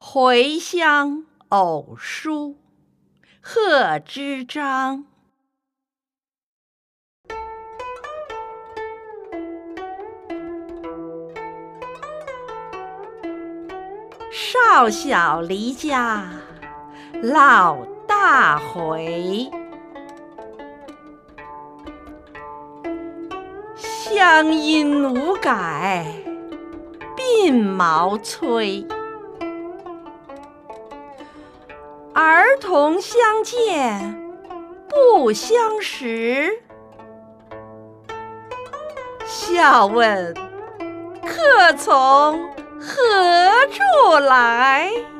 回乡偶书贺知章。少小离家老大回，乡音无改鬓毛衰。儿童相见不相识，笑问客从何处来。